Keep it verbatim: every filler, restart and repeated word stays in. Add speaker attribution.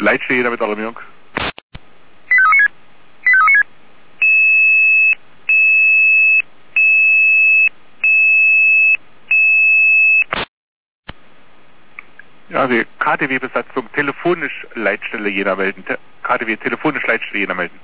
Speaker 1: Leitstelle Jena mit Alarmierung. Ja, die K T W-Besatzung telefonisch Leitstelle Jena melden. Te K T W telefonisch Leitstelle Jena melden.